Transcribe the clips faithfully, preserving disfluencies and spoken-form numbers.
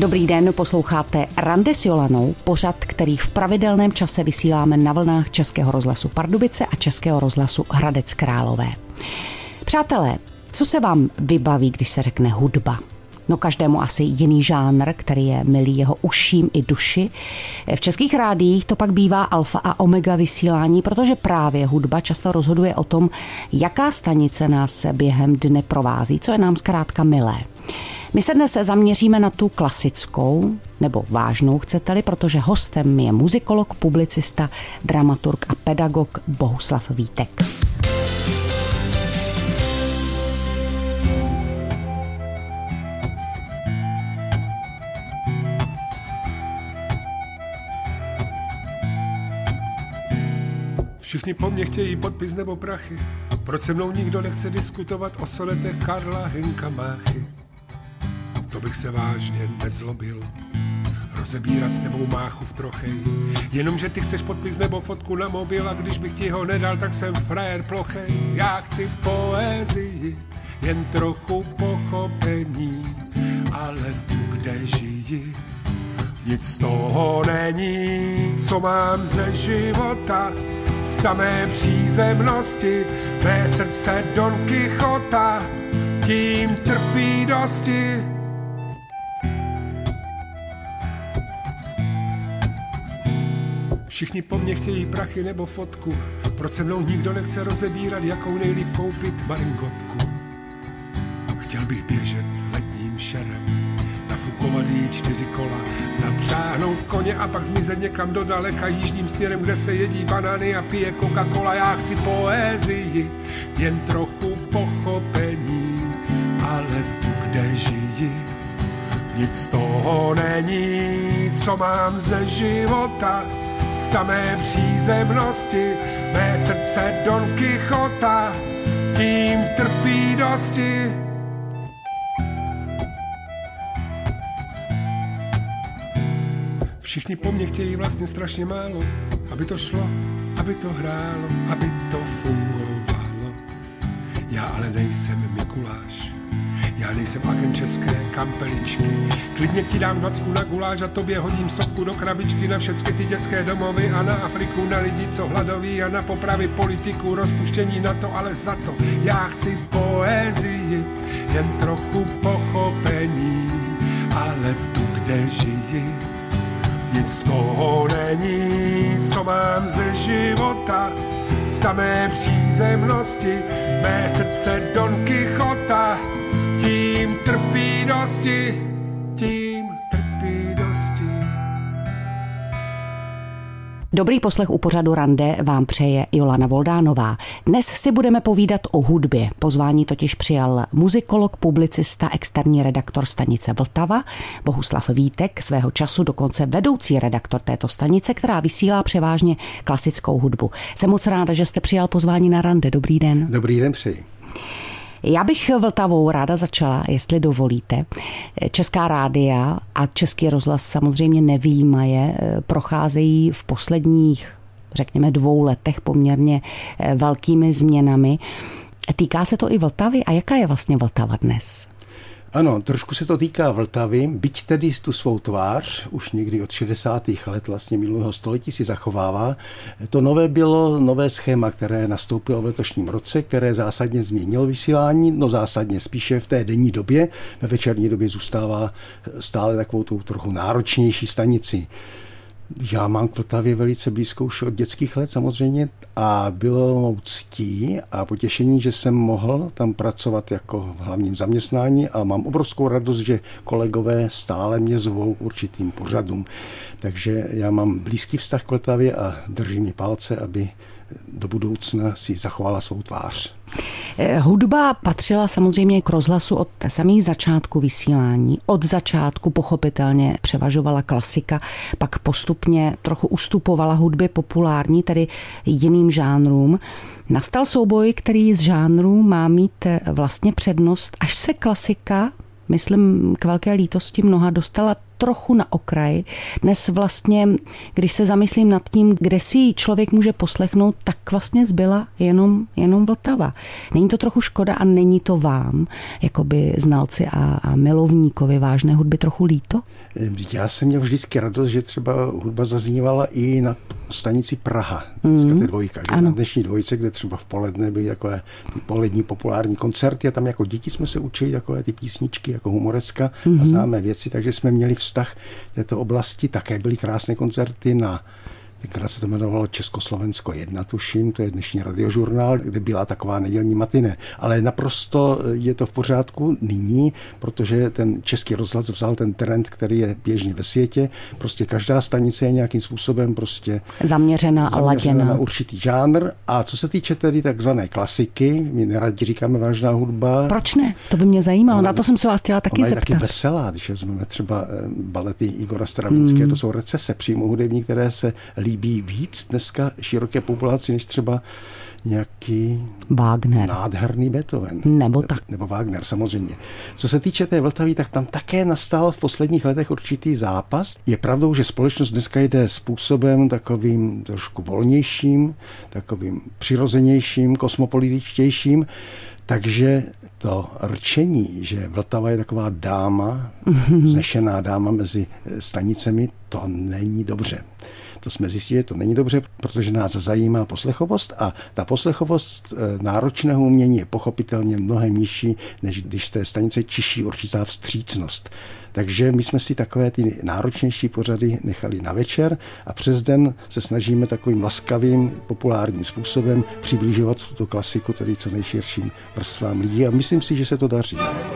Dobrý den, posloucháte Rande s Jolanou, pořad, který v pravidelném čase vysíláme na vlnách Českého rozhlasu Pardubice a Českého rozhlasu Hradec Králové. Přátelé, co se vám vybaví, když se řekne hudba? No každému asi jiný žánr, který je milý jeho uším i duši. V českých rádiích to pak bývá alfa a omega vysílání, protože právě hudba často rozhoduje o tom, jaká stanice nás během dne provází, co je nám zkrátka milé. My se dnes zaměříme na tu klasickou, nebo vážnou chcete-li, protože hostem je muzikolog, publicista, dramaturg a pedagog Bohuslav Vítek. Všichni po mně chtějí podpis nebo prachy, proč se mnou nikdo nechce diskutovat o sonetech Karla Hynka Máchy. To bych se vážně nezlobil, rozebírat s tebou máchu v trochej, jenomže ty chceš podpis nebo fotku na mobil a když bych ti ho nedal, tak jsem frajer plochej. Já chci poezii, jen trochu pochopení, ale tu, kde žiji, nic z toho není, co mám ze života, samé přízemnosti, mé srdce Don Kichota, tím trpí dosti. Všichni po mně chtějí prachy nebo fotku, proč se mnou nikdo nechce rozebírat, jakou nejlíp koupit maringotku. Chtěl bych běžet letním šerem, nafukovat jí čtyři kola, zapřáhnout koně a pak zmizet někam do daleka jižním směrem, kde se jedí banány a pije Coca-Cola. Já chci poezii, jen trochu pochopení, ale tu, kde žiji, nic z toho není, co mám ze života, samé přízemnosti, mé srdce Don Kichota, tím trpí dosti. Všichni po mně chtějí vlastně strašně málo, aby to šlo, aby to hrálo, aby to fungovalo. Já ale nejsem Mikuláš, já nejsem agent české kampeličky. Klidně ti dám dvacku na guláš a tobě hodím stovku do krabičky na všechny ty dětské domovy a na Afriku, na lidi, co hladoví a na popravy politiků, rozpuštění na to, ale za to. Já chci poezii, jen trochu pochopení, ale tu, kde žiji, nic z toho není, co mám ze života, samé přízemnosti, mé srdce Don Kichota, tím trpí dosti, tím trpí dosti. Dobrý poslech u pořadu Rande vám přeje Jolana Voldánová. Dnes si budeme povídat o hudbě. Pozvání totiž přijal muzikolog, publicista, externí redaktor stanice Vltava Bohuslav Vítek, svého času dokonce vedoucí redaktor této stanice, která vysílá převážně klasickou hudbu. Jsem moc ráda, že jste přijal pozvání na Rande. Dobrý den. Dobrý den, přeji. Já bych Vltavou ráda začala, jestli dovolíte. Česká rádia a Český rozhlas samozřejmě nevyjímaje, procházejí v posledních, řekněme, dvou letech poměrně velkými změnami. Týká se to i Vltavy? A jaká je vlastně Vltava dnes? Ano, trošku se to týká Vltavy, byť tedy tu svou tvář už někdy od šedesátých let vlastně minulého století si zachovává. To nové bylo nové schéma, které nastoupilo v letošním roce, které zásadně změnilo vysílání, no zásadně spíše v té denní době, ve večerní době zůstává stále takovou tou trochu náročnější stanici. Já mám k Vltavě velice blízko už od dětských let samozřejmě a bylo mou ctí a potěšení, že jsem mohl tam pracovat jako v hlavním zaměstnání a mám obrovskou radost, že kolegové stále mě zvou k určitým pořadům. Takže já mám blízký vztah k Vltavě a držím mi palce, aby do budoucna si zachovala svou tvář. Hudba patřila samozřejmě k rozhlasu od samých začátku vysílání. Od začátku pochopitelně převažovala klasika, pak postupně trochu ustupovala hudbě populární, tedy jiným žánrům. Nastal souboj, který z žánrů má mít vlastně přednost, až se klasika, myslím k velké lítosti mnoha, dostala trochu na okraj. Dnes vlastně, když se zamyslím nad tím, kde si ji člověk může poslechnout, tak vlastně zbyla jenom, jenom Vltava. Není to trochu škoda a není to vám, jakoby znalci a, a milovníkovi vážné hudby, trochu líto? Já jsem měl vždycky radost, že třeba hudba zaznívala i na stanici Praha. Dneska to je dvojka, že? Na dnešní dvojce, kde třeba v poledne byly takové ty polední populární koncerty a tam jako děti jsme se učili takové ty písničky jako humoreska mm-hmm. a známé věci, takže jsme měli vztah v této oblasti. Také byly krásné koncerty na tenkrát se to jmenovalo Československo jedna, tuším, to je dnešní radiožurnál, kde byla taková nedělní matiné. Ale naprosto je to v pořádku nyní, protože ten Český rozhlas vzal ten trend, který je běžně ve světě. Prostě každá stanice je nějakým způsobem prostě zaměřená a laděná na určitý žánr. A co se týče tedy takzvané klasiky, my neradi říkáme vážná hudba. Proč ne? To by mě zajímalo, ona, na to jsem se vás chtěla taky ona zeptat. Ona je taky veselá, když vezmeme třeba balety Igora Stravinské, mm. to jsou recese přímo hudební, které se líbí víc dneska široké populaci, než třeba nějaký Wagner. Nádherný Beethoven. Nebo tak. Nebo Wagner, samozřejmě. Co se týče té Vltavy, tak tam také nastal v posledních letech určitý zápas. Je pravdou, že společnost dneska jde způsobem takovým trošku volnějším, takovým přirozenějším, kosmopolitičtějším, takže to rčení, že Vltava je taková dáma, mm-hmm. vznešená dáma mezi stanicemi, to není dobře. To jsme zjistili, že to není dobře, protože nás zajímá poslechovost a ta poslechovost náročného umění je pochopitelně mnohem nižší, než když z té stanice čiší určitá vstřícnost. Takže my jsme si takové ty náročnější pořady nechali na večer a přes den se snažíme takovým laskavým, populárním způsobem přibližovat tuto klasiku, tedy co nejširším vrstvám lidí a myslím si, že se to daří.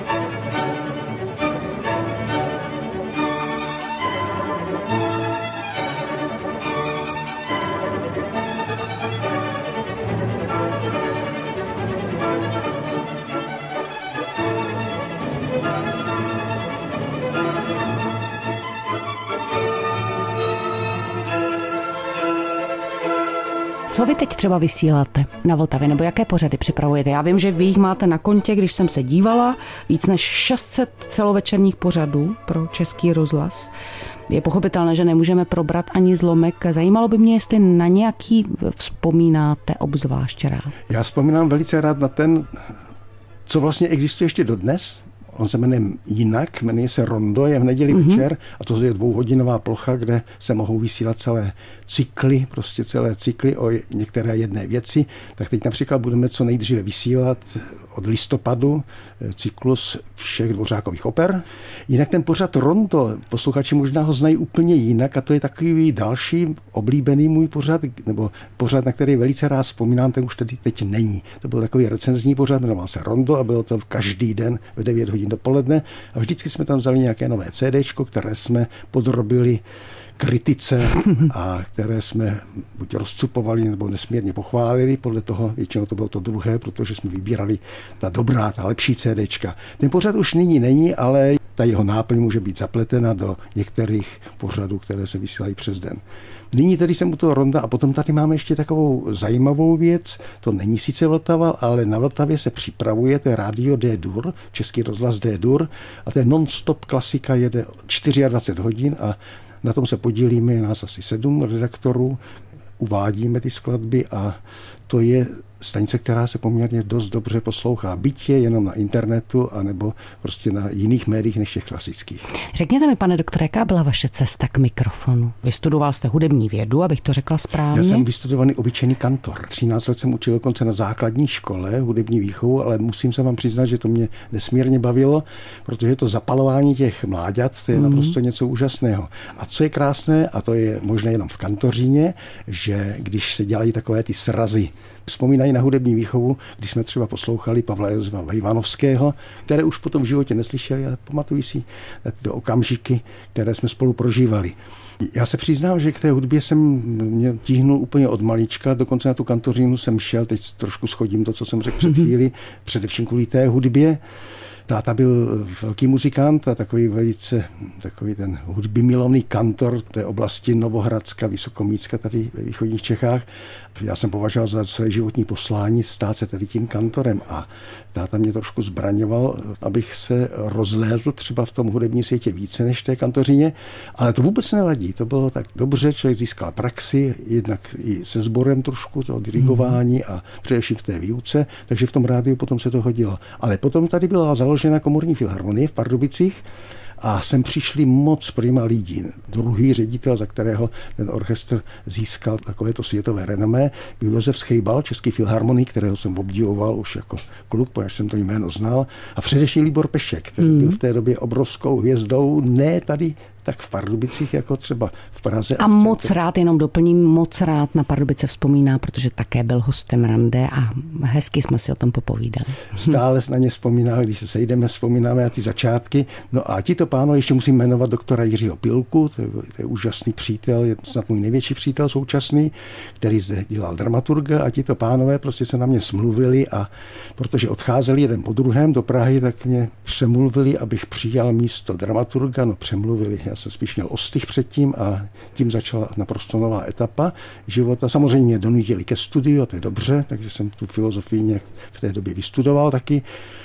Co vy teď třeba vysíláte na Vltavě, nebo jaké pořady připravujete? Já vím, že vy jich máte na kontě, když jsem se dívala, víc než šest set celovečerních pořadů pro Český rozhlas. Je pochopitelné, že nemůžeme probrat ani zlomek. Zajímalo by mě, jestli na nějaký vzpomínáte obzvlášť rád. Já vzpomínám velice rád na ten, co vlastně existuje ještě dodnes. On se jmenuje jinak, jmenuje se Rondo, je v neděli mm-hmm. večer a to je dvouhodinová plocha, kde se mohou vysílat celé cykly, prostě celé cykly o některé jedné věci. Tak teď například budeme co nejdříve vysílat od listopadu cyklus všech Dvořákových oper. Jinak ten pořad Rondo, posluchači možná ho znají úplně jinak a to je takový další oblíbený můj pořad, nebo pořad, na který velice rád vzpomínám, ten už tedy teď není. To byl takový recenzní pořad, jmenoval se Rondo a bylo to každý den v devět hodin dopoledne a vždycky jsme tam vzali nějaké nové CDčko, které jsme podrobili kritice a které jsme buď rozcupovali nebo nesmírně pochválili, podle toho většinou to bylo to druhé, protože jsme vybírali ta dobrá, ta lepší CDčka. Ten pořad už nyní není, ale ta jeho náplň může být zapletena do některých pořadů, které se vysílají přes den. Nyní tedy jsem u toho Ronda a potom tady máme ještě takovou zajímavou věc. To není sice Vltava, ale na Vltavě se připravuje, to je rádio D-Dur, Český rozhlas D-Dur a to je non-stop klasika, jede dvacet čtyři hodin a na tom se podílíme, je nás asi sedm redaktorů, uvádíme ty skladby a to je stanice, která se poměrně dost dobře poslouchá. Byť je jenom na internetu, anebo prostě na jiných médiích než těch klasických. Řekněte mi, pane doktore, jaká byla vaše cesta k mikrofonu? Vystudoval jste hudební vědu, abych to řekla správně? Já jsem vystudovaný obyčejný kantor. třináct let jsem učil dokonce na základní škole hudební výchovu, ale musím se vám přiznat, že to mě nesmírně bavilo, protože to zapalování těch mláďat, to je mm. naprosto něco úžasného. A co je krásné, a to je možné jenom v kantoříně, že když se dělají takové ty srazy, vzpomínají na hudební výchovu, když jsme třeba poslouchali Pavla Josefa Vejvanovského, které už potom v životě neslyšeli, ale pamatují si na ty okamžiky, které jsme spolu prožívali. Já se přiznám, že k té hudbě jsem mě tíhnul úplně od malička, dokonce na tu kantořínu jsem šel, teď trošku schodím to, co jsem řekl před chvíli, především kvůli té hudbě. Táta byl velký muzikant a takový velice, takový ten hudbymilovný kantor té oblasti Novohradska, Vysokomícka tady ve východních Čechách. Já jsem považoval za své životní poslání stát se tady tím kantorem a táta mě trošku zbraňoval, abych se rozhlédl třeba v tom hudebním světě více než té kantořině, ale to vůbec nevadí. To bylo tak dobře, člověk získal praxi, jednak i se sborem trošku toho dirigování a především v té výuce, takže v tom rádiu potom se to hodilo. Ale potom tady byla založena komorní filharmonie v Pardubicích a sem přišli moc prima lidí. Druhý ředitel, za kterého ten orchestr získal takovéto světové renomé, byl Josef Schejbal, český filharmonik, kterého jsem obdivoval už jako kluk, protože jsem to jméno znal, a především Libor Pešek, který mm. byl v té době obrovskou hvězdou, ne tady tak v Pardubicích, jako třeba v Praze. A, a moc rád, jenom doplním, moc rád na Pardubice vzpomíná, protože také byl hostem Rande a hezky jsme si o tom popovídali. Stále na ně vzpomínáme, když se sejdeme, vzpomínáme na ty začátky. No a tito pánové, ještě musím jmenovat doktora Jiřího Pilku, to je, to je úžasný přítel, je snad můj největší přítel současný, který zde dělal dramaturga, a tito pánové prostě se na mě smluvili, a protože odcházeli jeden po druhém do Prahy, tak mě přemluvili, abych přijal místo dramaturga, no přemluvili. Já jsem spíš měl ostych předtím a tím začala naprosto nová etapa života. Samozřejmě mě donutili ke studiu, a to je dobře, takže jsem tu filozofii nějak v té době vystudoval taky.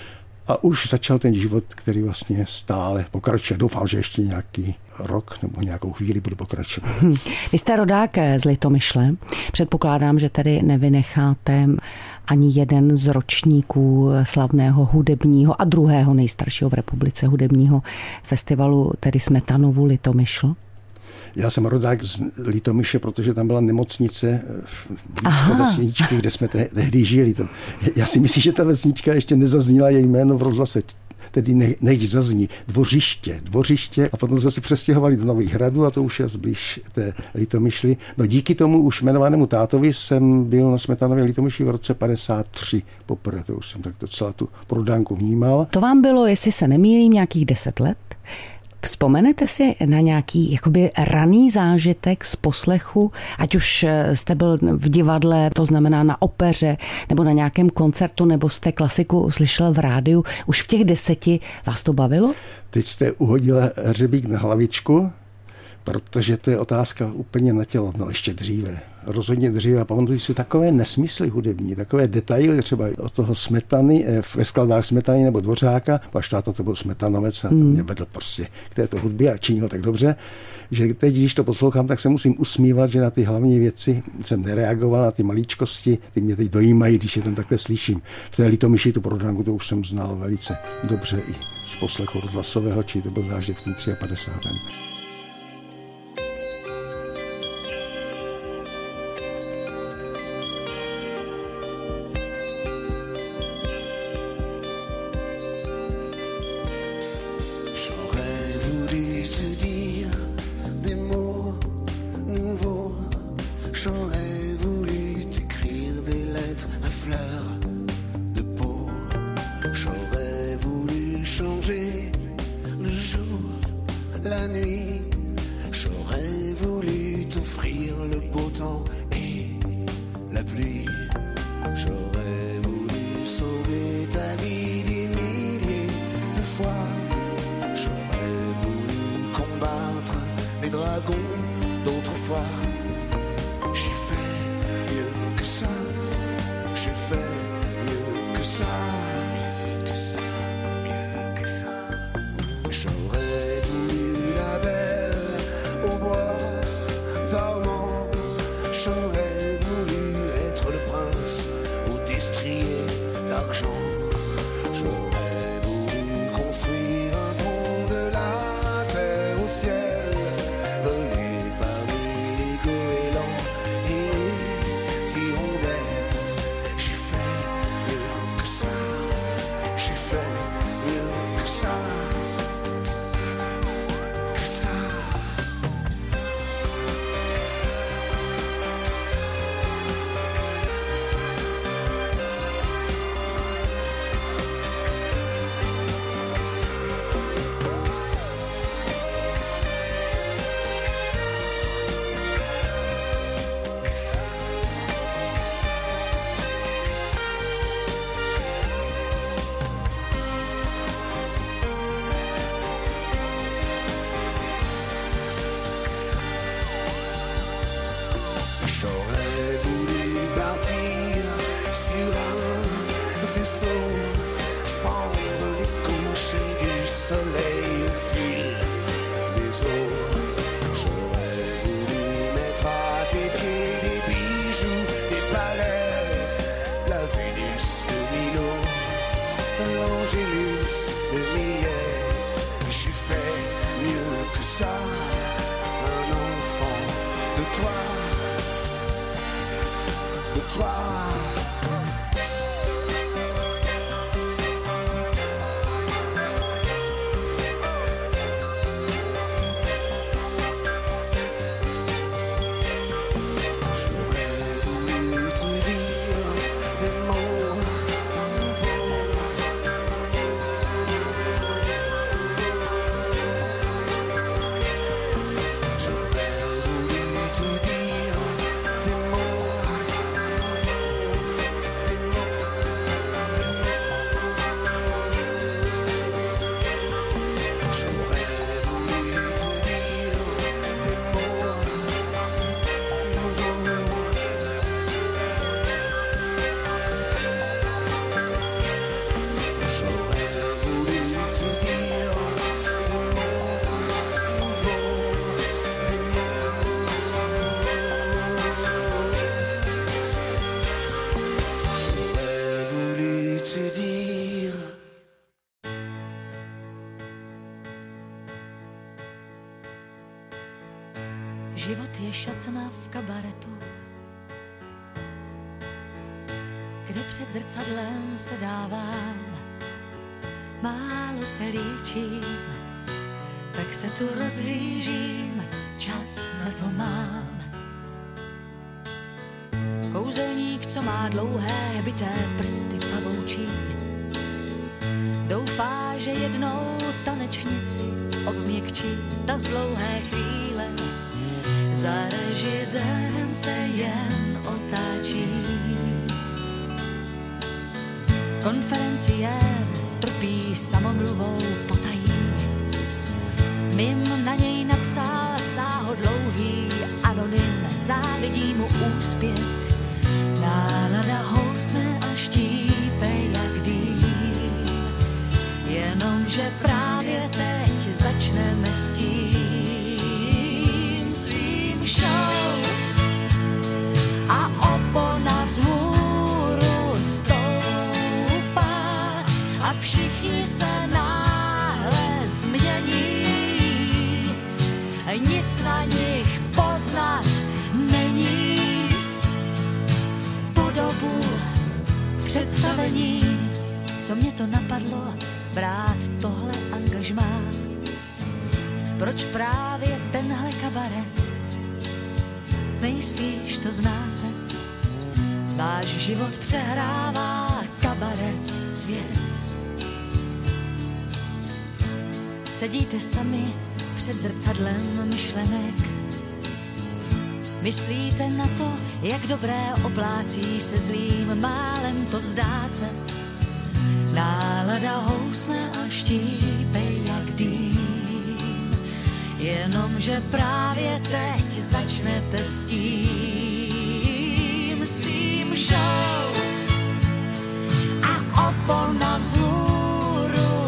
A už začal ten život, který vlastně stále pokračuje. Doufám, že ještě nějaký rok nebo nějakou chvíli budu pokračovat. Hmm. Vy jste rodák z Litomyšle. Předpokládám, že tedy nevynecháte ani jeden z ročníků slavného hudebního a druhého nejstaršího v republice hudebního festivalu, tedy Smetanovu Litomyšl. Já jsem rodák z Litomyše, protože tam byla nemocnice blízko vesničky, kde jsme te- tehdy žili. Já si myslím, že ta vesnička ještě nezazněla její jméno v rozhlase. Tedy ne, než zazní dvořiště, dvořiště a potom jsme se přestěhovali do Nových Hradů a to už je zblíž té Litomyšli. No díky tomu už jmenovanému tátovi jsem byl na Smetanově Litomyšli v roce padesát tři poprvé, to už jsem tak docela tu prodánku vnímal. To vám bylo, jestli se nemýlím, nějakých deset let? Vzpomenete si na nějaký jakoby raný zážitek z poslechu, ať už jste byl v divadle, to znamená na opeře, nebo na nějakém koncertu, nebo jste klasiku slyšel v rádiu, už v těch deseti vás to bavilo? Teď jste uhodila hřebík na hlavičku, protože to je otázka úplně na tělo, no ještě dříve. Rozhodně dříve. A pamatuju si takové nesmysly hudební, takové detaily, třeba od toho Smetany, ve skladbách Smetany nebo Dvořáka, až táta to byl Smetanovec a to mě vedl prostě k této hudbě a činil tak dobře, že teď, když to poslouchám, tak se musím usmívat, že na ty hlavní věci jsem nereagoval, na ty malíčkosti, ty mě teď dojímají, když je tam takhle slyším. V té Litomyši tu prodánku, to už jsem znal velice dobře i z poslechu rozhlasového, či to byl zážitek v tom padesátém třetím. Život je šatna v kabaretu, kde před zrcadlem se dávám, málo se líčím, tak se tu rozhlížím, čas na to mám. Kouzelník, co má dlouhé bité prsty pavoučí, doufá, že jednou tanečnici obměkčí ta z dlouhé chvíle. Za režisérem se jen otáčí. Konferenciér trpí samomluvou potají. Mim na něj napsal sáhodlouhý anonym, závidí mu úspěch. Nálada housne a štípe jak dým. Jenomže právě teď začneme s tím svým show a opona vzhůru stoupá a všichni se náhle změní. Nic na nich poznat není. Po dobu představení, co mě to napadlo, brát tohle angažmá. Proč právě tenhle kabaret? Nejspíš to znáte. Váš život přehrává kabaret svět. Sedíte sami před zrcadlem myšlenek. Myslíte na to, jak dobré oplácí se zlým, málem to vzdáte. Nálada housne a štípe jak dým. Jenomže právě teď začnete s tím svým show a opona vzhůru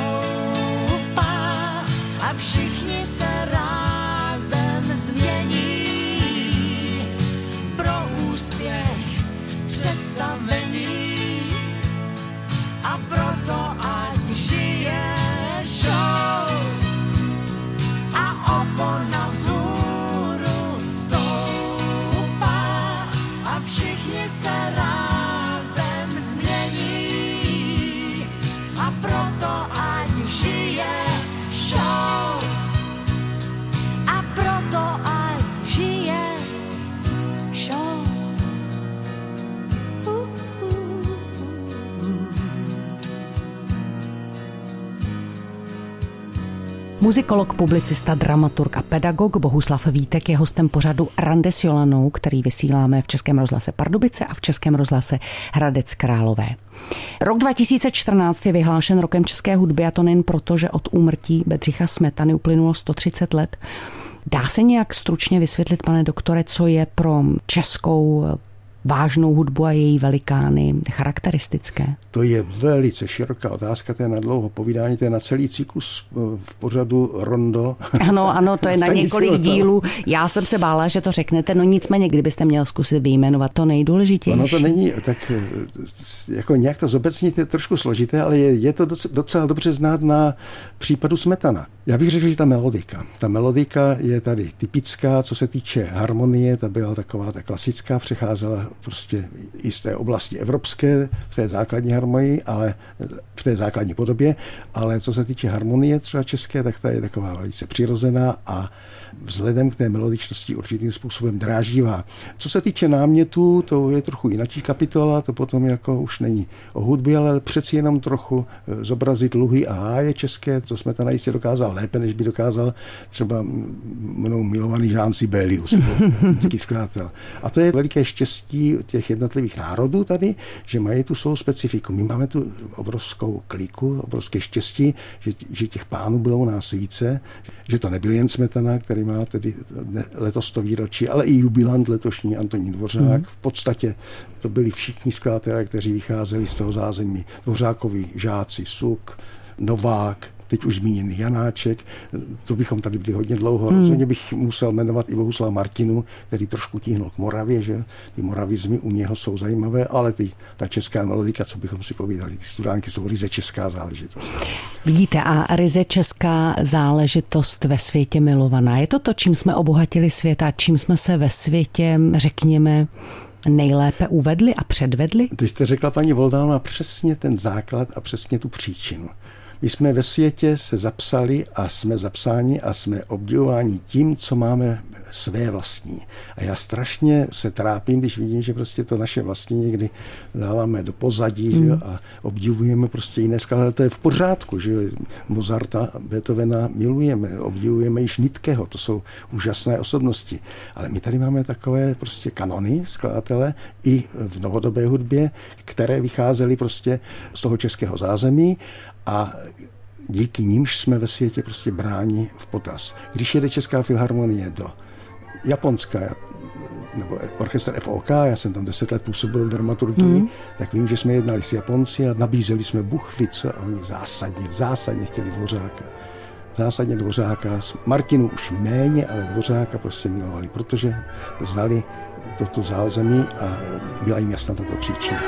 stoupá a všichni se rázem změní. Pro úspěch představení a proto ať žije show a opona vzhůru stoupá a všichni se rázem změní a proto ať žije show a proto ať žije show. Muzikolog, publicista, dramaturg a pedagog Bohuslav Vítek je hostem pořadu Rande s Jolanou, který vysíláme v Českém rozhlase Pardubice a v Českém rozhlase Hradec Králové. Rok dva tisíce čtrnáct je vyhlášen rokem české hudby, a to nejen proto, že od úmrtí Bedřicha Smetany uplynulo sto třicet let. Dá se nějak stručně vysvětlit, pane doktore, co je pro českou vážnou hudbu a její velikány charakteristické? To je velice široká otázka, to je na dlouho povídání, to je na celý cyklus v pořadu Rondo. Ano, ano, to je na několik dílů. Já jsem se bála, že to řeknete, no nicméně, kdybyste měl zkusit vyjmenovat to nejdůležitější. Ono to není, tak jako nějak to zobecnit je trošku složité, ale je, je to docela dobře znát na případu Smetana. Já bych řekl, že ta melodika. Ta melodika je tady typická, co se týče harmonie, ta byla taková ta klasická, přecházela prostě i z té oblasti evropské, v té základní harmonii, ale v té základní podobě, ale co se týče harmonie třeba české, tak ta je taková velice přirozená a vzhledem k té melodičnosti určitým způsobem dráždivá. Co se týče námětů, to je trochu jináčí kapitola, to potom jako už není o hudbě, ale přeci jenom trochu zobrazit luhy a háje české, co jsme tam jistě dokázal lépe, než by dokázal třeba mnou milovaný Jean Sibelius, finský skladatel. A to je veliké štěstí těch jednotlivých národů tady, že mají tu svou specifiku. My máme tu obrovskou kliku, obrovské štěstí, že, že těch pánů bylo u nás více, že to nebyl jen Smetana, který má tedy letos to výročí, ale i jubilant letošní Antonín Dvořák. Mm. V podstatě to byli všichni skladatelé, kteří vycházeli z toho zázemí. Dvořákovi žáci, Suk, Novák, teď už zmíněný Janáček, to bychom tady byli hodně dlouho. Hmm. Rozhodně bych musel jmenovat i Bohuslava Martinu, který trošku tíhnul k Moravě, že ty moravizmy u něho jsou zajímavé, ale ty, ta česká melodika, co bychom si povídali, ty studánky jsou ryze česká záležitost. Vidíte, a ryze česká záležitost ve světě milovaná. Je to to, čím jsme obohatili svět a čím jsme se ve světě, řekněme, nejlépe uvedli a předvedli? Teď jste řekla, paní Voldánová, přesně ten základ a přesně tu příčinu. My jsme ve světě se zapsali a jsme zapsáni a jsme obdivováni tím, co máme své vlastní. A já strašně se trápím, když vidím, že prostě to naše vlastní někdy dáváme do pozadí, mm. že, a obdivujeme prostě jiné skladatele. To je v pořádku, že Mozarta, Beethovena milujeme, obdivujeme již Nitkeho, to jsou úžasné osobnosti. Ale my tady máme takové prostě kanony skladatele i v novodobé hudbě, které vycházely prostě z toho českého zázemí a díky nímž jsme ve světě prostě bráni v potaz. Když jede Česká filharmonie do Japonska, nebo orchestr F O K, já jsem tam deset let působil v dramaturgii, mm. tak vím, že jsme jednali s Japonci a nabízeli jsme Buchvice a oni zásadně, zásadně chtěli Dvořáka. Zásadně Dvořáka. Martinu už méně, ale Dvořáka prostě milovali, protože znali toto zázemí a byla jim jasná tato příčina.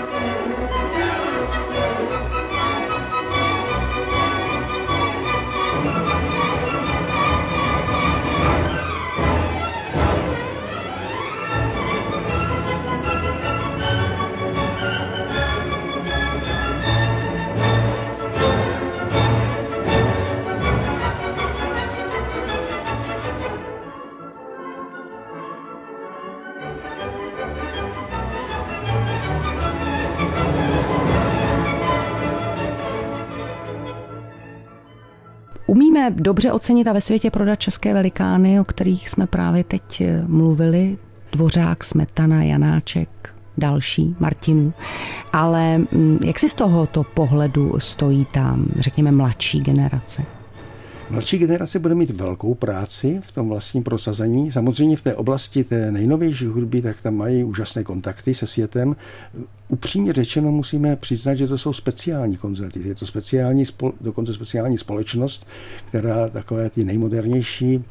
Umíme dobře ocenit a ve světě prodat české velikány, o kterých jsme právě teď mluvili. Dvořák, Smetana, Janáček, další, Martinů. Ale jak si z tohoto pohledu stojí tam, řekněme, mladší generace? Mladší generace bude mít velkou práci v tom vlastním prosazení. Samozřejmě v té oblasti té nejnovější hudby, tak tam mají úžasné kontakty se světem. Upřímně řečeno musíme přiznat, že to jsou speciální koncerty. Je to speciální, dokonce speciální společnost, která takové ty nejmodernější,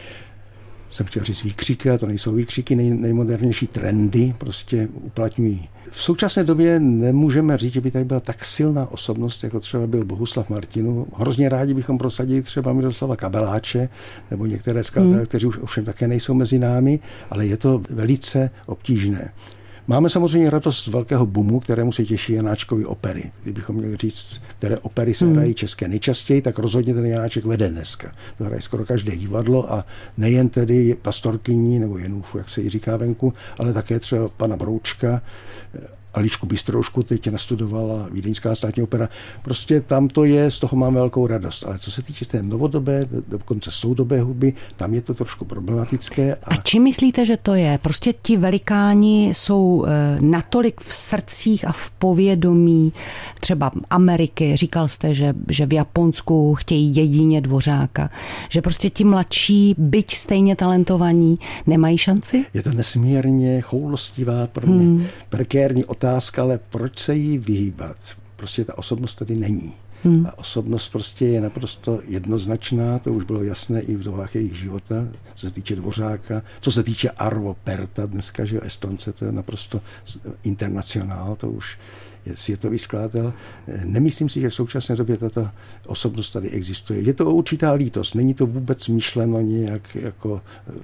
jsem chtěl říct výkřiky, a to nejsou výkřiky, nej, nejmodernější trendy prostě uplatňují. V současné době nemůžeme říct, že by tady byla tak silná osobnost, jako třeba byl Bohuslav Martinů. Hrozně rádi bychom prosadili třeba Miroslava Kabeláče nebo některé skladatele, hmm. kteří už ovšem také nejsou mezi námi, ale je to velice obtížné. Máme samozřejmě radost z velkého boomu, kterému se těší Janáčkovy opery. Kdybychom měli říct, které opery se hrají české nejčastěji, tak rozhodně ten Janáček vede dneska. To hraje skoro každé divadlo a nejen tedy Pastorkyní nebo Jenůfu, jak se jí říká venku, ale také třeba pana Broučka, Elišku Bystroušku teď nastudovala Vídeňská státní opera. Prostě tam to je, z toho mám velkou radost. Ale co se týče té novodobé, dokonce soudobé hudby, tam je to trošku problematické. A, a čím myslíte, že to je? Prostě ti velikáni jsou e, natolik v srdcích a v povědomí třeba Ameriky. Říkal jste, že, že v Japonsku chtějí jedině Dvořáka. Že prostě ti mladší, byť stejně talentovaní, nemají šanci? Je to nesmírně choulostivá, pro mě hmm. prekérní otázka. Otázka, ale proč se jí vyhýbat? Prostě ta osobnost tady není. Hmm. Ta osobnost prostě je naprosto jednoznačná, to už bylo jasné i v dobách jejich života, co se týče Dvořáka, co se týče Arvo Pärta, dneska, že Estonce, to je naprosto internacionál, to už je světový skladatel. Nemyslím si, že v současné době tato osobnost tady existuje. Je to určitá lítost, není to vůbec myšleno nějak jako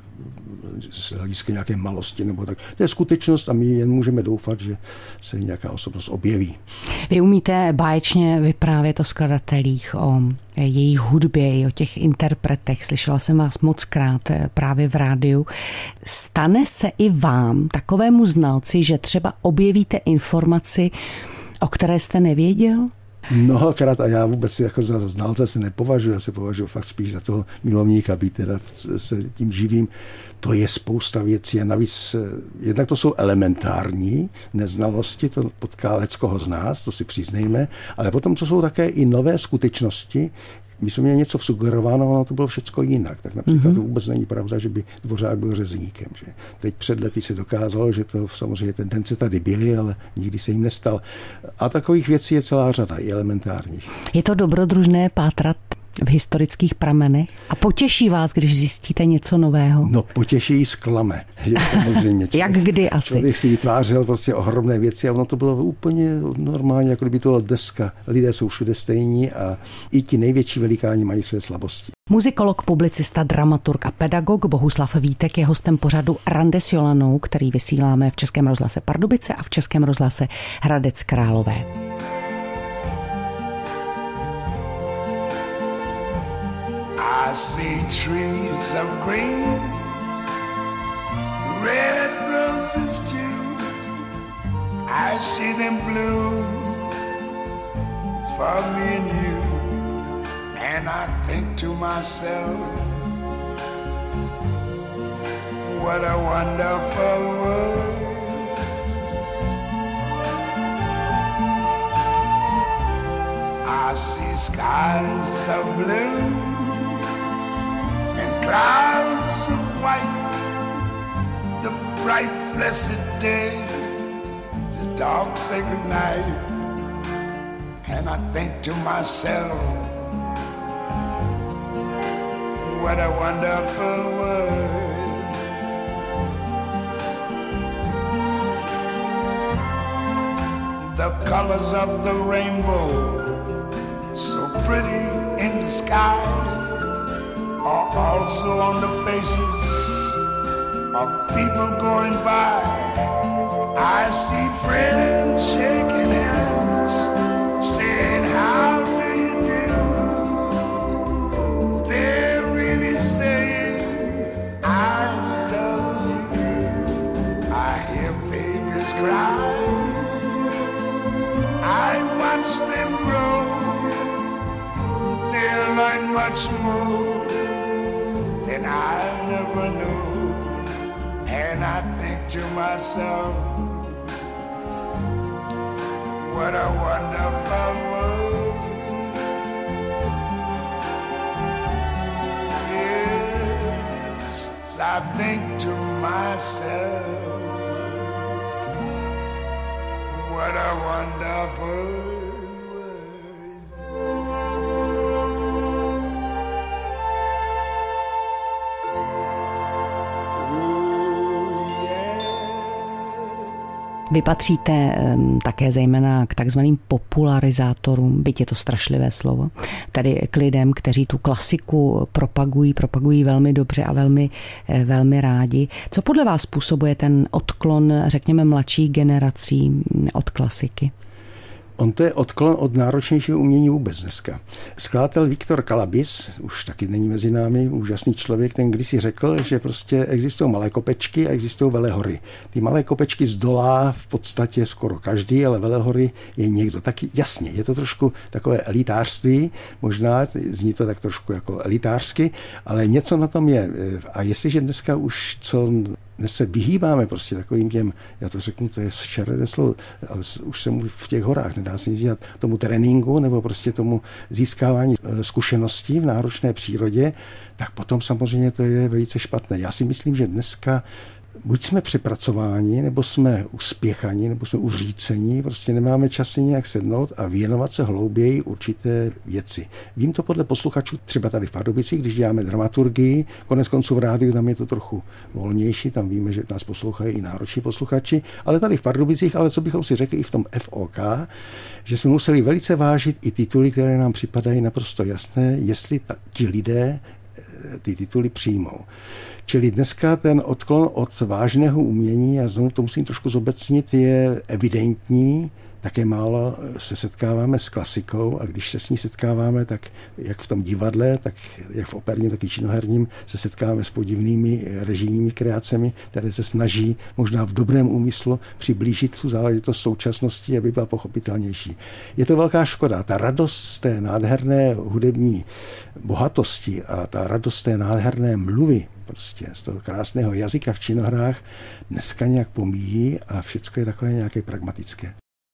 z hlediska nějaké malosti nebo tak. To je skutečnost a my jen můžeme doufat, že se nějaká osobnost objeví. Vy umíte báječně vyprávět o skladatelích, o jejich hudbě i o těch interpretech. Slyšela jsem vás mockrát právě v rádiu. Stane se i vám, takovému znalci, že třeba objevíte informaci, o které jste nevěděl? Mnohokrát a já vůbec jako za znalce se nepovažuji, já se považuji fakt spíš za toho milovníka, být teda se tím živým. To je spousta věcí a navíc jednak to jsou elementární neznalosti, to potká leckoho z nás, to si přiznejme, ale potom to jsou také i nové skutečnosti, my jsme měli něco vsugerováno, ono to bylo všechno jinak. Tak například mm-hmm. to vůbec není pravda, že by Dvořák byl řezníkem. Že? Teď před lety se dokázalo, že to samozřejmě tendence tady byly, ale nikdy se jim nestal. A takových věcí je celá řada, i elementárních. Je to dobrodružné pátrat v historických pramenech a potěší vás, když zjistíte něco nového? No potěší i zklame. Že samozřejmě člověk, Jak kdy asi? Člověk si vytvářel prostě ohromné věci a ono to bylo úplně normálně, jako kdyby to bylo deska. Lidé jsou všude stejní a i ti největší velikáni mají své slabosti. Muzikolog, publicista, dramaturg a pedagog Bohuslav Vítek je hostem pořadu Rande s Jolanou, který vysíláme v Českém rozhlase Pardubice a v Českém rozhlase Hradec Králové. I see trees of green, red roses too. I see them bloom for me and you. And I think to myself, what a wonderful world. I see skies of blue, clouds of white, the bright blessed day, the dark sacred night. And I think to myself, what a wonderful world. The colors of the rainbow, so pretty in the sky, are also on the faces of people going by. I see friends shaking hands, saying, how do you do? They're really saying, I love you. I hear babies cry, I watch them grow. They'll learn much more than I never knew. And I think to myself, what a wonderful world. Yes, I think to myself, what a wonderful world. Vy patříte um, také zejména k takzvaným popularizátorům, byť je to strašlivé slovo, tedy k lidem, kteří tu klasiku propagují, propagují velmi dobře a velmi, velmi rádi. Co podle vás způsobuje ten odklon, řekněme, mladší generací od klasiky? On to je odklon od náročnějšího umění vůbec dneska. Skladatel Viktor Kalabis, už taky není mezi námi, úžasný člověk, ten kdysi řekl, že prostě existují malé kopečky a existují velehory. Ty malé kopečky zdolá v podstatě skoro každý, ale velehory je někdo. Tak jasně, je to trošku takové elitářství, možná zní to tak trošku jako elitářsky, ale něco na tom je. A jestliže dneska už co dnes se vyhýbáme prostě takovým těm, já to řeknu, to je šeredé slovo, ale už jsem v těch horách, nedá se nic dělat, tomu tréninku nebo prostě tomu získávání zkušeností v náročné přírodě, tak potom samozřejmě to je velice špatné. Já si myslím, že dneska buď jsme přepracováni, nebo jsme uspěchaní, nebo jsme uřícení, prostě nemáme čas si nějak sednout a věnovat se hlouběji určité věci. Vím to podle posluchačů, třeba tady v Pardubicích, když děláme dramaturgii, konec konců v rádiu, tam je to trochu volnější, tam víme, že nás poslouchají i nároční posluchači, ale tady v Pardubicích, ale co bychom si řekli i v tom F O K, že jsme museli velice vážit i tituly, které nám připadají naprosto jasné, jestli ta, ti lidé ty tituly přijmou. Čili dneska ten odklon od vážného umění, a znovu to musím trošku zobecnit, je evidentní. Také málo se setkáváme s klasikou a když se s ní setkáváme, tak jak v tom divadle, tak jak v operním, tak i činoherním se setkáváme s podivnými režijními kreacemi, které se snaží možná v dobrém úmyslu přiblížit tu záležitost současnosti, aby byla pochopitelnější. Je to velká škoda. Ta radost z té nádherné hudební bohatosti a ta radost z té nádherné mluvy, prostě z toho krásného jazyka v činohrách dneska nějak pomíjí a všechno je takové nějaké pragmatické.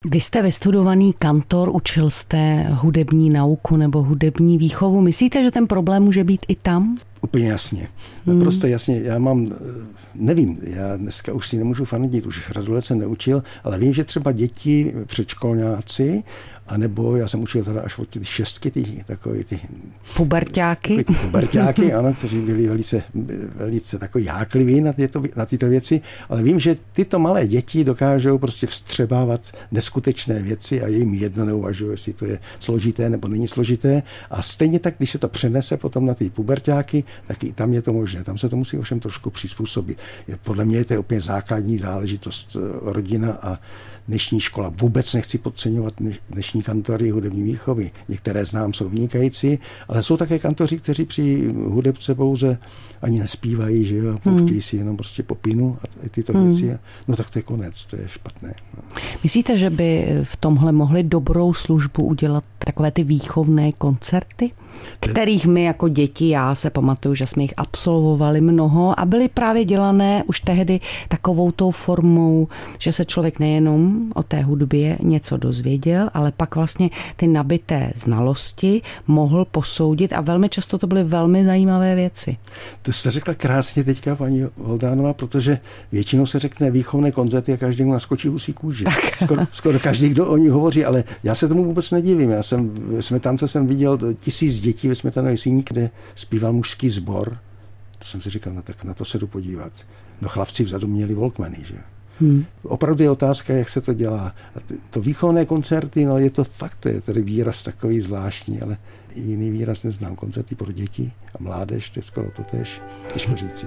Vy jste vystudovaný kantor, učil jste hudební nauku nebo hudební výchovu. Myslíte, že ten problém může být i tam? Úplně jasně. Naprosto jasně. Já mám, nevím, já dneska už si nemůžu fandit, už řadu let jsem neučil, ale vím, že třeba děti, předškolňáci, anebo já jsem učil teda až od ty šestky, ty takový ty... Puberťáky. Ty puberťáky, ano, kteří byli velice, velice takový hákliví na, tyto, na tyto věci, ale vím, že tyto malé děti dokážou prostě vstřebávat neskutečné věci a jim jedno neuvažují, jestli to je složité nebo není složité. A stejně tak, když se to přenese potom na ty puberťáky, tak i tam je to možné. Tam se to musí ovšem trošku přizpůsobit. Podle mě je to úplně základní záležitost rodina a dnešní škola. Vůbec nechci podceňovat dnešní kantory hudební výchovy. Některé znám, jsou vynikající, ale jsou také kantoři, kteří při hudebce pouze ani nespívají, že jo, a pouštějí hmm. si jenom prostě popinu a tyto hmm. věci. No tak to je konec, to je špatné. No. Myslíte, že by v tomhle mohli dobrou službu udělat takové ty výchovné koncerty? Kterých my jako děti, já se pamatuju, že jsme jich absolvovali mnoho a byly právě dělané už tehdy takovou tou formou, že se člověk nejenom o té hudbě něco dozvěděl, ale pak vlastně ty nabité znalosti mohl posoudit a velmi často to byly velmi zajímavé věci. To jste řekla krásně teďka, paní Holdánová, protože většinou se řekne výchovné koncerty a každému naskočí husí kůži. Skoro, skoro každý, kdo o nich hovoří, ale já se tomu vůbec nedivím. Já jsem ve Smetance jsem viděl tisíc dětí ve Smetanové síni, kde zpíval mužský sbor. To jsem si říkal, no tak na to se jdu podívat. No chlapci vzadu měli Walkmany, že? Hmm. Opravdu je otázka, jak se to dělá. A to výchovné koncerty, no je to fakt, to je tady výraz takový zvláštní, ale jiný výraz neznám. Koncerty pro děti a mládež, to je skoro totéž, těžko říci.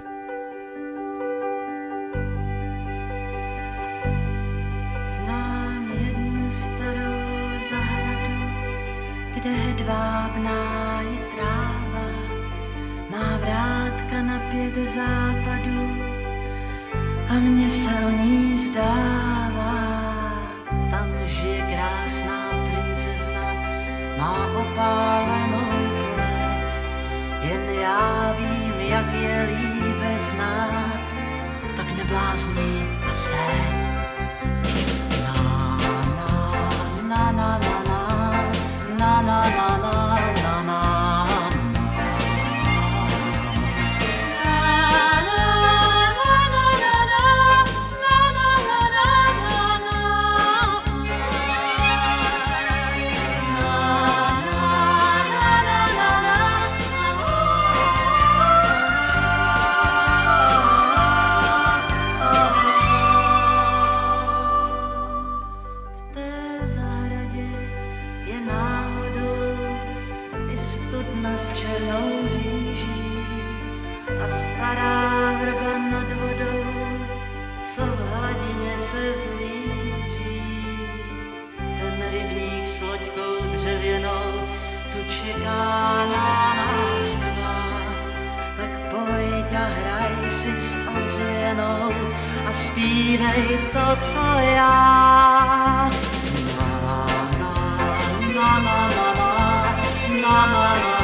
Znám jednu starou zahradu, kde hedvábná je tráva, má vrátka na pět západů a mně se o ní zdává. Tam žije krásná princezna, má opálenou pleť, jen já vím, jak je líbezná, tak neblázní a seď. Na, na, na, na, na, na, na, na, na, na, na. A zpívej to, co já. Na, na, na, na, na, na, na, na.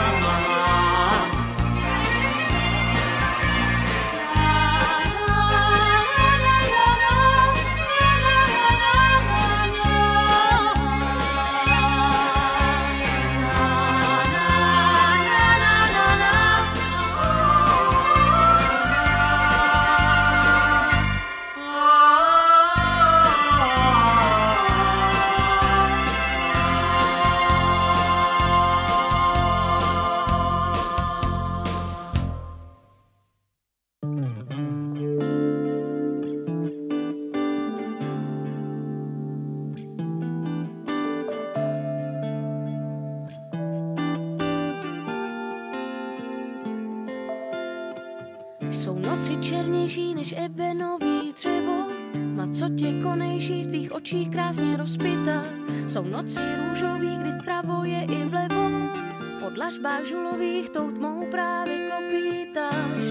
Jsou noci černější než ebenový dřevo, tma, co tě konejší, v tvých očích krásně rozpitá. Jsou noci růžový, kdy vpravo je i vlevo, po dlažbách žulových tou tmou právě klopítáš.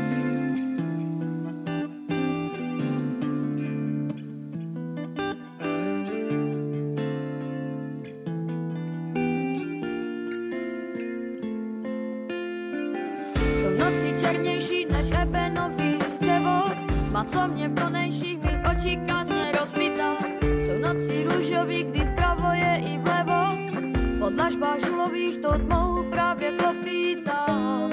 Jsou noci černější než ebenový dřevo, tma, co mě v konejších mých očích krásně rozpitá. Jsou noci noci růžový, kdy vpravo je i vlevo, po dlažbách žulových to tmou právě klopítá.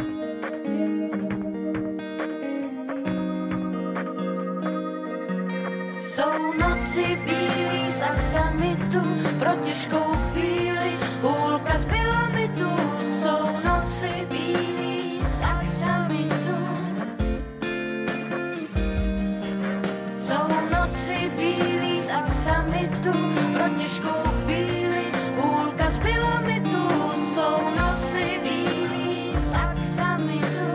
Jsou noci bílý z aksamitu, pro těžkou chvíli hůlka zbyla mi tu. Jsou noci bílý z aksamitu. Jsou noci bílý z aksamitu, pro těžkou chvíli hůlka zbyla mi tu. Jsou noci bílý z aksamitu.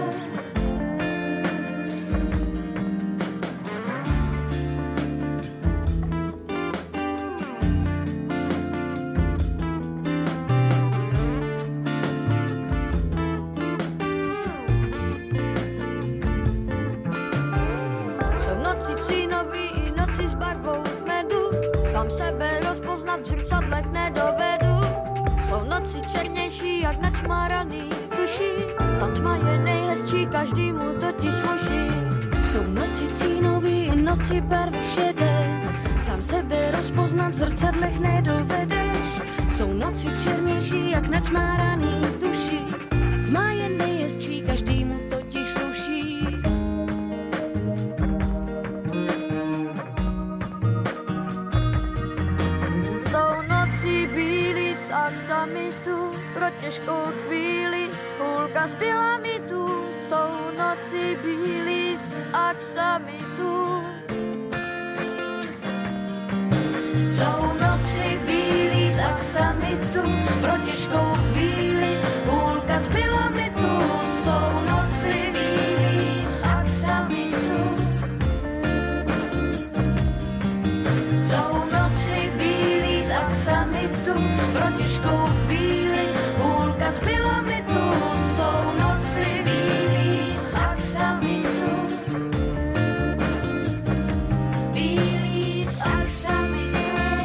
Sám sebe rozpoznat v zrcadlech nedovedu. Jsou noci černější jak načmáraný duší. Ta tma je nejhezčí, každému totiž sluší. Jsou noci cínový, noci barvy šedé. Sám sebe rozpoznat v zrcadlech nedovedeš. Jsou noci černější jak načmáraný duší. Tma je nejhezčí, každému totiž sluší. Aksamitu, pro těžkou chvíli hůlka zbyla mi tu. Jsou noci bílý z aksamitu. Jsou noci bílý z aksamitu, pro těžkou chvíli hůlka zbyla mi tu. Jsou noci bílý z aksamitu. Jsou noci bílý z aksamitu, pro těžkou chvíli hůlka zbyla mi tu. Jsou noci bílý z aksamitu. Bílý z aksamitu.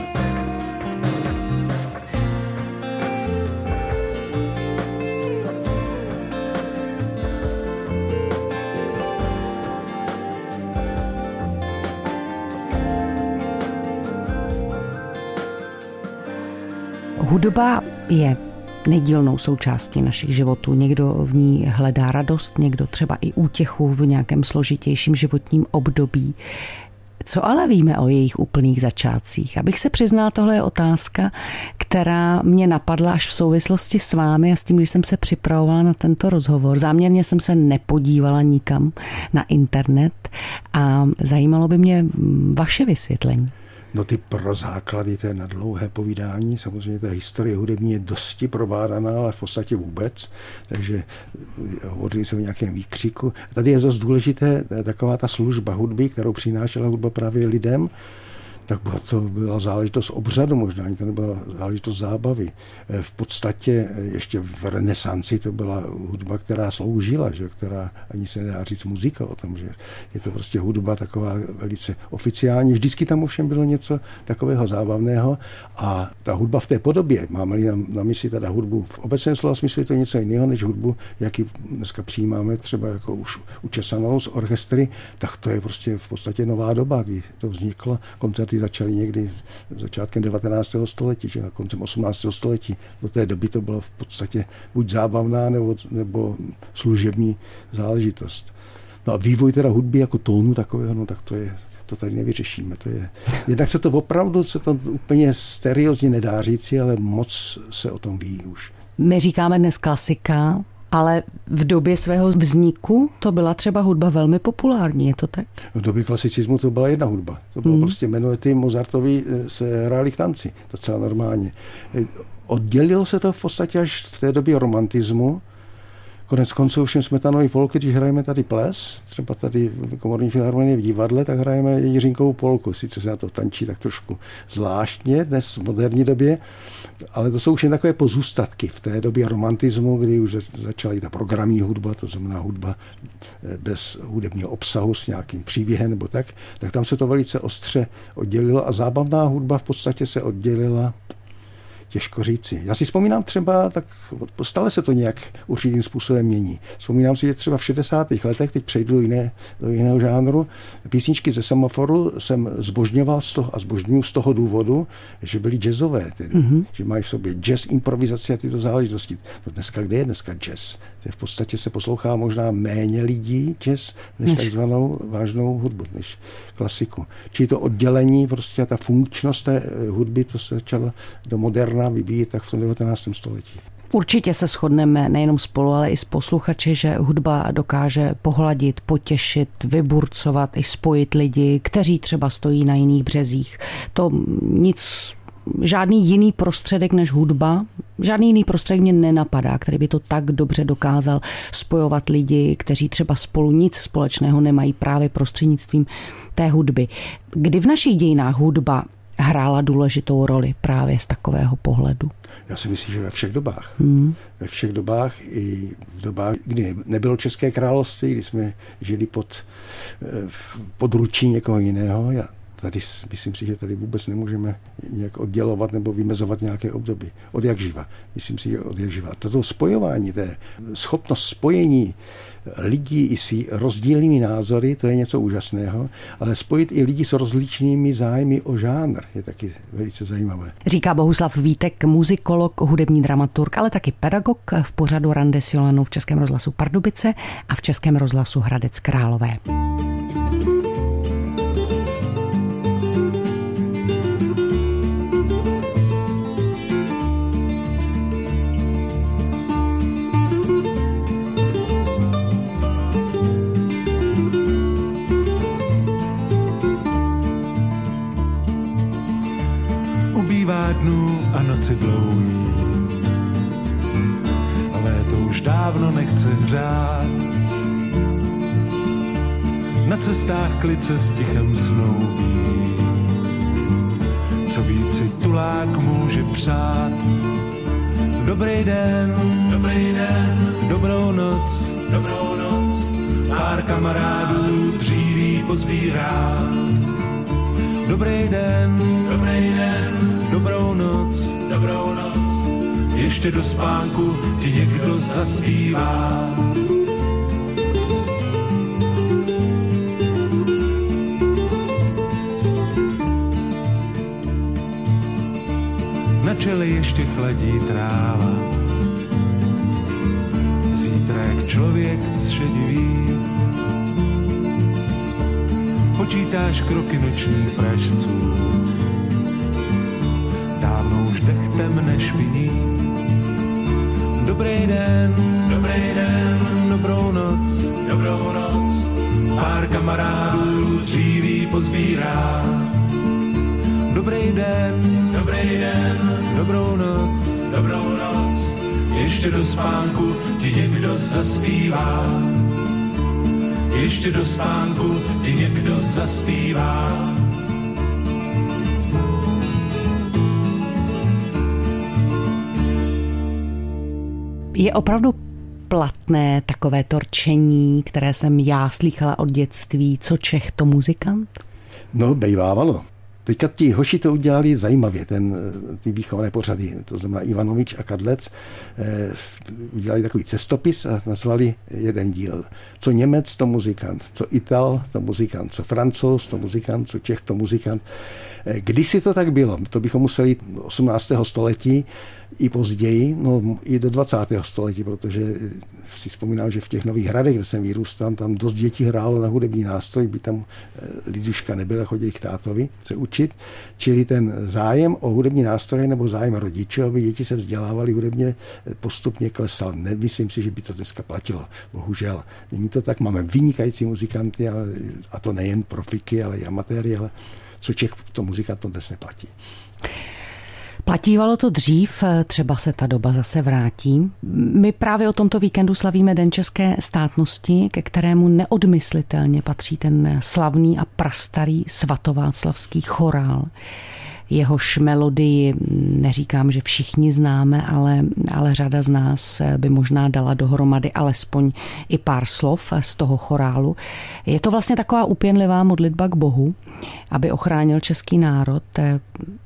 Hudba je nedílnou součástí našich životů. Někdo v ní hledá radost, někdo třeba i útěchu v nějakém složitějším životním období. Co ale víme o jejich úplných začátcích? Abych se přiznala, tohle je otázka, která mě napadla až v souvislosti s vámi a s tím, když jsem se připravovala na tento rozhovor. Záměrně jsem se nepodívala nikam na internet a zajímalo by mě vaše vysvětlení. No ty pro základy, to je na dlouhé povídání, samozřejmě ta historie hudební je dosti probádaná, ale v podstatě vůbec, takže hovořili jsem o nějakém výkřiku. Tady je zase důležité taková ta služba hudby, kterou přinášela hudba právě lidem, tak byla to byla záležitost obřadu možná, ani to nebyla záležitost zábavy. V podstatě ještě v renesanci to byla hudba, která sloužila, že? Která ani se nedá říct muzika o tom, že je to prostě hudba taková velice oficiální. Vždycky tam ovšem bylo něco takového zábavného a ta hudba v té podobě, máme-li na, na mysli teda hudbu v obecném slova smyslu, je to něco jiného než hudbu, jaký dneska přijímáme třeba jako už učesanou z orchestry, tak to je prostě v podstatě nová doba, kdy to vzniklo. Koncerty začaly někdy začátkem devatenáctého století, že na koncem osmnáctého století. Do té doby to bylo v podstatě buď zábavná nebo, nebo služební záležitost. No a vývoj teda hudby jako tónu takového, no tak to je, to tady nevyřešíme. To je, jednak se to opravdu, se to úplně seriózně nedá říci, ale moc se o tom ví už. My říkáme dnes klasika, ale v době svého vzniku to byla třeba hudba velmi populární, je to tak? V době klasicismu to byla jedna hudba. To bylo mm. prostě menuety Mozartovi se hráli v tanci, docela normálně. Oddělilo se to v podstatě až v té době romantismu. Konec konců všem Smetanový polky, když hrajeme tady ples, třeba tady v Komorní filharmonii v divadle, tak hrajeme Jiřinkovou polku. Sice se na to tančí tak trošku zvláštně dnes v moderní době, ale to jsou už jen takové pozůstatky v té době romantismu, kdy už začala i ta programní hudba, to znamená hudba bez hudebního obsahu s nějakým příběhem nebo tak, tak tam se to velice ostře oddělilo a zábavná hudba v podstatě se oddělila Těžko říci. Já si vzpomínám třeba, tak stále se to nějak určitým způsobem mění. Vzpomínám si, že třeba v šedesátých letech, teď přejdu do, jiné, do jiného žánru, písničky ze Semaforu jsem zbožňoval z toho a zbožňuji z toho důvodu, že byly jazzové, tedy, mm-hmm. že mají v sobě jazz, improvizace a tyto záležitosti. To dneska, kde je dneska jazz? To je v podstatě se poslouchá možná méně lidí jazz, než takzvanou vážnou hudbu, než klasiku. Čili to oddělení, prostě ta funkčnost té hudby, to se začalo do moderna vyvíjet tak v tom devatenáctém století. Určitě se shodneme nejenom spolu, ale i s posluchači, že hudba dokáže pohladit, potěšit, vyburcovat i spojit lidi, kteří třeba stojí na jiných březích. To nic, žádný jiný prostředek než hudba, žádný jiný prostředek mě nenapadá, který by to tak dobře dokázal spojovat lidi, kteří třeba spolu nic společného nemají právě prostřednictvím té hudby. Kdy v našich dějinách hudba hrála důležitou roli právě z takového pohledu? Já si myslím, že ve všech dobách. Hmm. Ve všech dobách i v dobách, kdy nebylo České království, kdy jsme žili pod područí někoho jiného. Já tady myslím si, že tady vůbec nemůžeme nějak oddělovat nebo vymezovat nějaké období. Od jak živa. Myslím si, že od jak živa. Toto spojování, té schopnost spojení lidí i s rozdílnými názory, to je něco úžasného, ale spojit i lidi s rozličnými zájmy o žánr je taky velice zajímavé. Říká Bohuslav Vítek, muzikolog, hudební dramaturg, ale taky pedagog v pořadu Rande s Jolanou v Českém rozhlasu Pardubice a v Českém rozhlasu Hradec Králové. Dnů a noci dlouhý, léto už dávno nechce hřát. Na cestách klice s tichem snoubí, co víc si tulák může přát. Dobrý den, dobrý den, dobrou noc, dobrou noc, pár kamarádů dříví pozbírá. Dobrý den, dobrý den, dobrou noc, dobrou noc, ještě do spánku ti někdo zaspívá. Na čele ještě chladí tráva, zítra jak člověk zšedivý. Počítáš kroky nočních pražců, dávno už dechtem nešpiní. Dobrý den, dobrý den, dobrou noc, dobrou noc, pár kamarádů dříví pozbírá. Dobrý den, dobrý den, dobrou noc, dobrou noc, ještě do spánku ti někdo zaspívá. Ještě do spánku ti někdo zaspívá. Je opravdu platné takové torčení, které jsem já slýchala od dětství, co Čech, to muzikant? No, bejvávalo. Teďka ti hoši to udělali zajímavě, ten, ty výchovné pořady, to znamená Ivanovič a Kadlec, eh, udělali takový cestopis a nazvali jeden díl. Co Němec, to muzikant, co Ital, to muzikant, co Francouz, to muzikant, co Čech, to muzikant. Eh, kdysi to tak bylo, to bychom museli jít do osmnáctého století, i později, no i do dvacátého století, protože si vzpomínám, že v těch Nových Hradech, kde jsem vyrůstal, tam dost dětí hrálo na hudební nástroj, by tam liduška nebyla, chodili k tátovi se učit, čili ten zájem o hudební nástroje nebo zájem rodičů, aby děti se vzdělávali hudebně, postupně klesal. Nemyslím si, že by to dneska platilo, bohužel. Není to tak, máme vynikající muzikanty, ale, a to nejen profiky, ale i amatéry, ale co Čech, to muzikant to dnes neplatí. Platívalo to dřív, třeba se ta doba zase vrátí. My právě o tomto víkendu slavíme Den české státnosti, ke kterému neodmyslitelně patří ten slavný a prastarý svatováclavský chorál. Jehož melodii neříkám, že všichni známe, ale, ale řada z nás by možná dala dohromady alespoň i pár slov z toho chorálu. Je to vlastně taková úpěnlivá modlitba k Bohu, aby ochránil český národ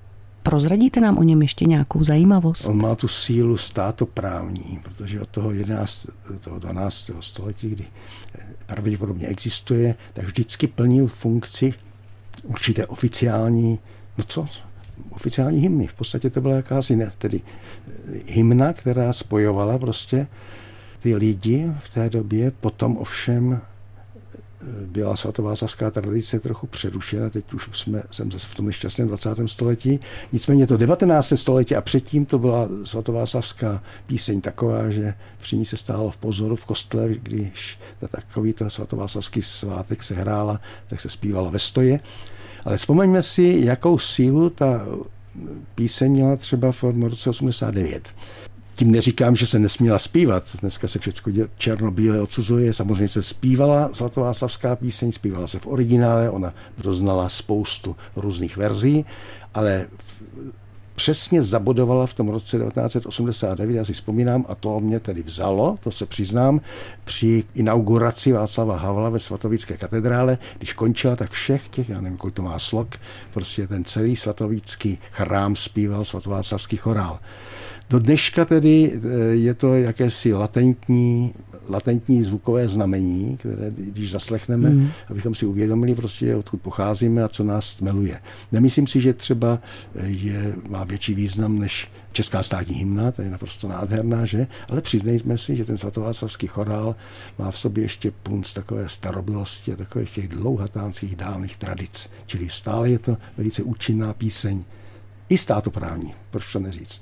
Prozradíte nám o něm ještě nějakou zajímavost? On má tu sílu státoprávní, protože od toho jedenáctého, toho dvanáctého století, kdy pravděpodobně existuje, tak vždycky plnil funkci určité oficiální, no co, oficiální hymny. V podstatě to byla jakási ne, tedy hymna, která spojovala prostě ty lidi v té době. Potom ovšem byla svatováclavská tradice trochu přerušena, teď už jsme jsem zase v tom nešťastném dvacátém století. Nicméně to devatenácté století a předtím to byla svatováclavská píseň taková, že při ní se stálo v pozoru v kostele, když takovýto svatováclavský svátek se hrála, tak se zpívalo ve stoje. Ale vzpomeňme si, jakou sílu ta píseň měla třeba v roce osmdesát devět. Tím neříkám, že se nesměla zpívat. Dneska se všechno černobíle odsuzuje. Samozřejmě se zpívala svatováclavská píseň, zpívala se v originále, ona doznala spoustu různých verzí, ale přesně zabodovala v tom roce devatenáct set osmdesát devět, já si vzpomínám, a to mě tedy vzalo, to se přiznám, při inauguraci Václava Havla ve svatovícké katedrále, když končila, tak všech těch, já nevím, kolik to má slok, prostě ten celý svatovícký chrám zpíval svatováclavský chorál. Do dneška tedy je to jakési latentní, latentní zvukové znamení, které když zaslechneme, mm. abychom si uvědomili prostě, odkud pocházíme a co nás stmeluje. Nemyslím si, že třeba je, má větší význam než česká státní hymna, to je naprosto nádherná, že? Ale přiznejme si, že ten svatováclavský chorál má v sobě ještě punc takové starobilosti a takových těch dlouhatánských dávných tradic. Čili stále je to velice účinná píseň. I státoprávní, proč to neříct?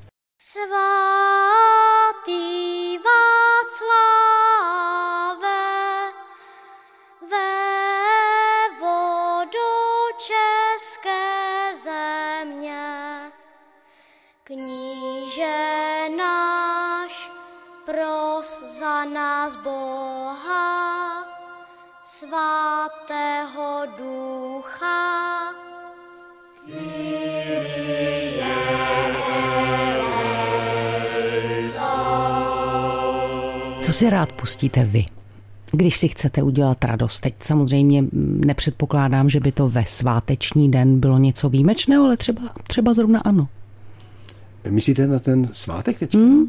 Svatý Václave, vévodo české země, kníže náš, pros za nás Boha, svatého ducha. Co si rád pustíte vy, když si chcete udělat radost? Teď samozřejmě nepředpokládám, že by to ve sváteční den bylo něco výjimečného, ale třeba, třeba zrovna ano. Myslíte na ten svátek teď? Mm.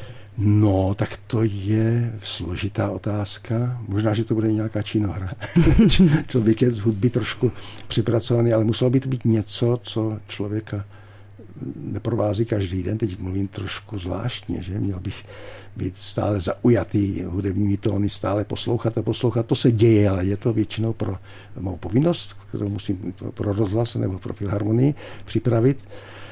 No, tak to je složitá otázka. Možná, že to bude nějaká činohra. Člověk je z hudby trošku připracovaný, ale muselo by to být něco, co člověka neprovází každý den. Teď mluvím trošku zvláštně, že měl bych být stále zaujatý hudebními tóny, stále poslouchat a poslouchat. To se děje, ale je to většinou pro mou povinnost, kterou musím pro rozhlas nebo pro filharmonii připravit.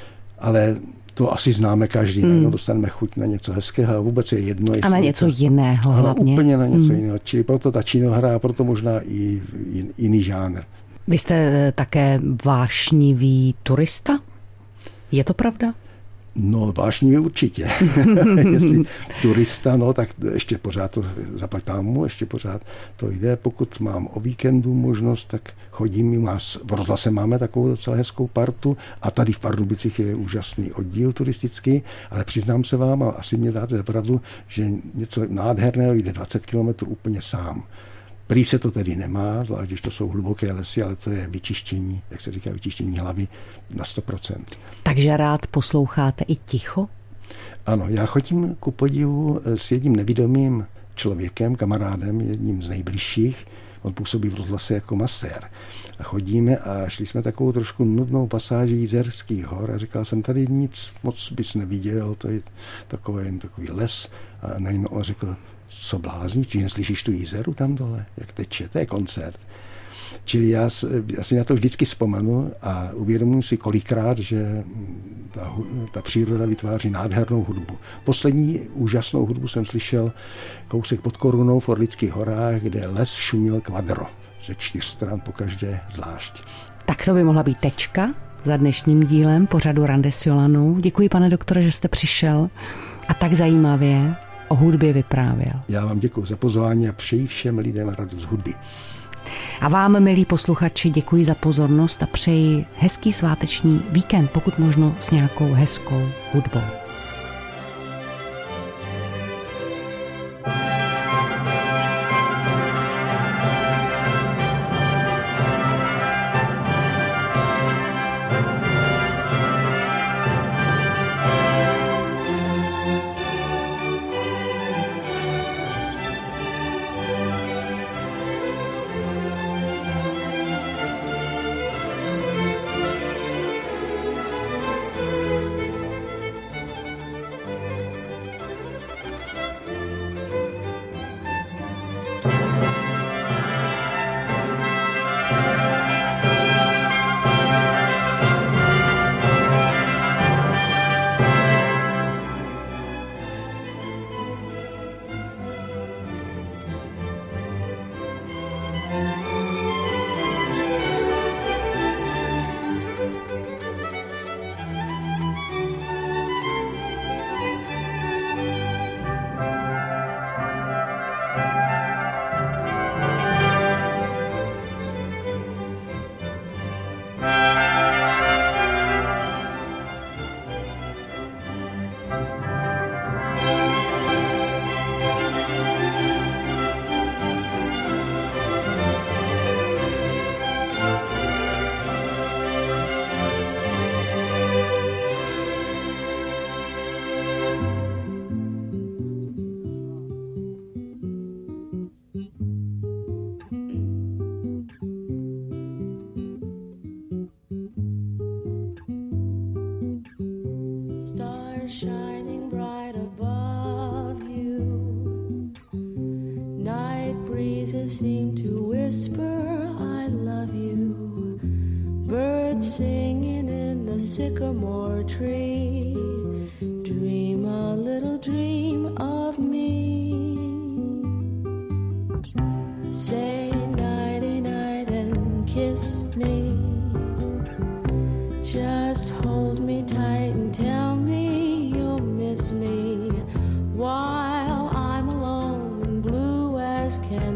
Ale to asi známe každý. Hmm. No, dostaneme chuť na něco hezkého a vůbec je jedno. A na něco to jiného ano, hlavně. Úplně na něco hmm. jiného. Čili proto ta činohra a proto možná i jiný žánr. Vy jste také vášnivý turista? Je to pravda? No, vášnivý určitě. Jestli turista, no, tak ještě pořád to zaplať pámu, ještě pořád to jde. Pokud mám o víkendu možnost, tak chodím, v rozhlase máme takovou docela hezkou partu a tady v Pardubicích je úžasný oddíl turistický, ale přiznám se vám, a asi mě dáte za pravdu, že něco nádherného jde dvacet kilometrů úplně sám. Prý se to tedy nemá, zvlášť když to jsou hluboké lesy, ale to je vyčištění, jak se říká, vyčištění hlavy na sto procent. Takže rád posloucháte i ticho? Ano, já chodím ku podivu s jedním nevidomým člověkem, kamarádem, jedním z nejbližších. On působí v rozhlase jako masér. A chodíme a šli jsme takovou trošku nudnou pasáží Jizerských hor a říkal jsem, tady nic moc bys neviděl, to je takový, jen takový les. A najednou on řekl, co blázní, či neslyšíš tu Jizeru tam dole, jak teče, to je koncert. Čili já, já si na to vždycky vzpomenu a uvědomuji si kolikrát, že ta, ta příroda vytváří nádhernou hudbu. Poslední úžasnou hudbu jsem slyšel kousek pod Korunou v Orlických horách, kde les šuměl kvadro, ze čtyř stran po každé zvlášť. Tak to by mohla být tečka za dnešním dílem pořadu Rande s Jolanou. Děkuji, pane doktore, že jste přišel a tak zajímavě o hudbě vyprávěl. Já vám děkuji za pozvání a přeji všem lidem radost z hudby. A vám, milí posluchači, děkuji za pozornost a přeji hezký sváteční víkend, pokud možno s nějakou hezkou hudbou. Stars shining bright above you. Night breezes seem to whisper, I love you. Birds singing in the sycamore tree. Dream a little dream of me. Say nighty night and kiss me. Just hold me tight and tell me you'll miss me while I'm alone and blue as can.